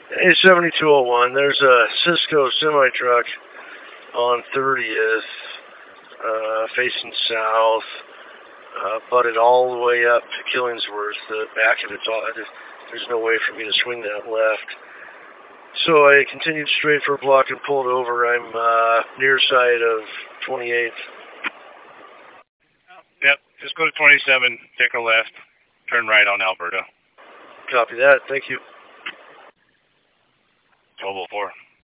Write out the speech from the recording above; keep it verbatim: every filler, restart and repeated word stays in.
Hey, seventy-two oh one, there's a Cisco semi-truck on thirtieth, uh, facing south, uh, butted all the way up to Killingsworth. The back of it's all, there's no way for me to swing that left. So I continued straight for a block and pulled over. I'm uh, near side of twenty-eighth. Yep, just go to twenty-seven, take a left, turn right on Alberta. Copy that, thank you. twelve oh four.